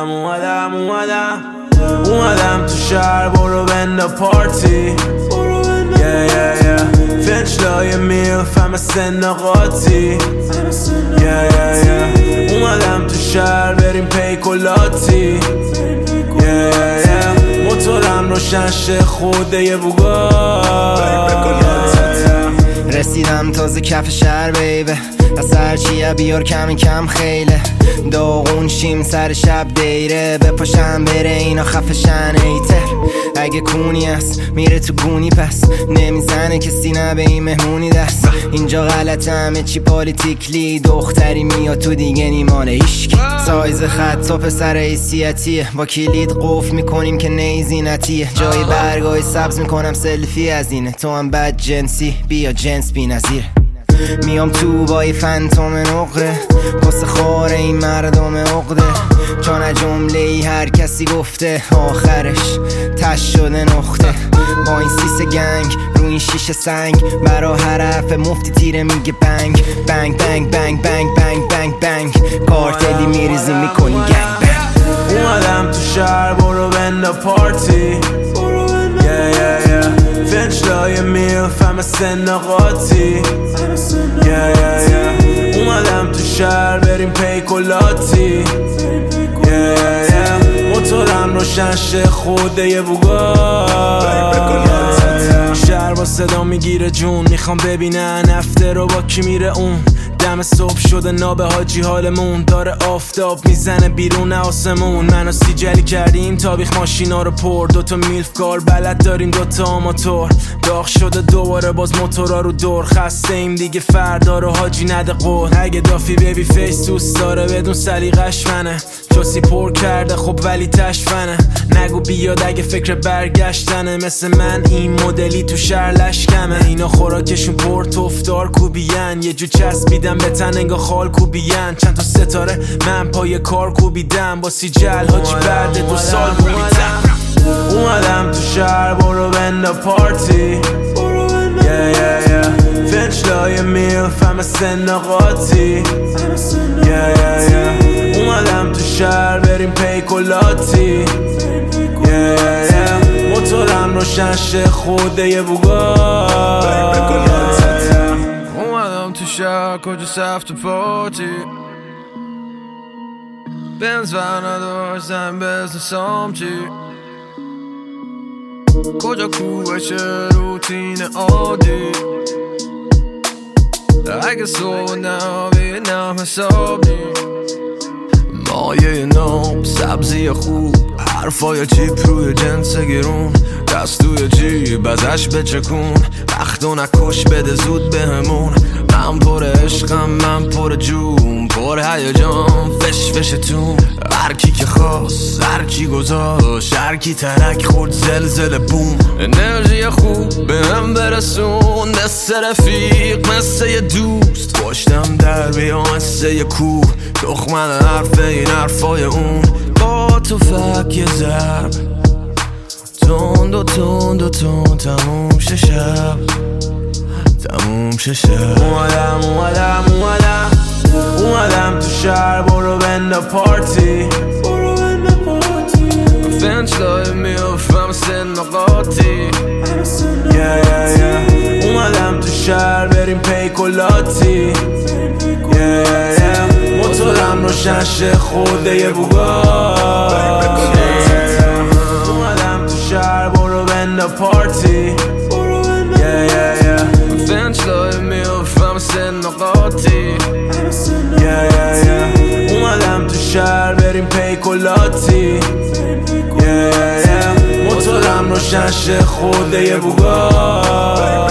اومدم تو شهر برو بنده پارتی فنچلای میلف همه سن قاطی اومدم تو شهر بریم پیکولاتی موتورم روشن شه خوده یه رسیدم تازه کف شهر بیبه از هرچیه بیار کمی کم خیله داغون شیم سر شب دیره بپاشم بره اینا خفشن ایتر اگه کونی هست میره تو گونی پس نمیزنه کسی نه به این مهمونی دست اینجا غلط همه چی پالیتیکلی دختری میاد تو دیگه نیمانه ایشکی سایز خط و پسر حیثیتیه با کلید قفل میکنیم که نیزینتیه جای برگای سبز میکنم سلفی از اینه تو هم بد جنسی بیا جنس بی نظیره میام تو با یه فنتوم نقره کس خاره این مردم عقده چون جمله ای هر کسی گفته آخرش تش شده نقطه با این سیس گنگ رو این شیشه سنگ برا هر حرف مفتی تیره میگه بنگ بنگ بنگ بنگ بنگ بنگ بنگ بنگ کارتلی میریزی میکنی گنگ بنگ اومدم تو شهر برو بنده پارتی فنچلای میلف همه سن قاطی اومدم تو شهر بریم پیکولاتی موتورم روشن شه خوده یه شهر با صدا میگیره جون میخوام ببینن افته رو با کی میره اون دم صبح شده ناب حاجی حالمون داره آفتاب میزنه بیرون آسمون منو سیجلی کردیم تابیخ ماشینا رو پر دوتا میلف کار بلد داریم دوتا آماتور داغ شده دوباره باز موتورا رو دور خسته ایم دیگه فردا رو حاجی نده قول اگه دافی بیبی فیس دوست داره بدون سلیقش منه چاسی پر کرده خب ولی تشفنه نگو بیاد اگه فکر برگشتنه مثل من این مدلی تو شهر لشکمه اینا خوراکشون پر تفدار کوبیان یه جو چسبیدم به تن انگا خال کوبیان چند تا ستاره من پای کار کوبیدم با سیجل حاجی بعد 2 سال کوبیدم اومدم تو شهر برو بنده پارتی فنچلای میلف همه سن قاطی اومدم تو شهر بریم پیکولاتی موتورم روشن شه خوده یه اومدم تو شهر کجا سفت پارتی بنز ور نداشتم بزن سامچی کجا کوبشه روتین عادی اگه صبح نبینم حساب نی مایه نام سبزی خوب حرفای چیپ روی جنس گرون دست توی جیب ازش بچکون وقتو نکش بده زود بهمون من پر عشقم من پر جون پر هیجان فش فشتون هرکی که خواست هرکی گذاشت هرکی ترک خورد زلزله بوم انرژی خوب به هم برسون مثل رفیق مثل یه دوست پشتم در بیام مثل یه کوه تخمن حرف این حرفای اون با تو فک یه ضرب تند و تند و تند تموم شه شب تموم شه شب اومدم تو شهر برو بنده پارتی فنچلای میلفم سن قاطی اومدم تو شهر بریم پیکولاتی موتورم روشن شه خوده یه اومدم تو شهر برو بنده پارتی فنچلای میلفم سن قاطی اومدم تو شهر بریم پیکولاتی موتورم روشن شه خوده یه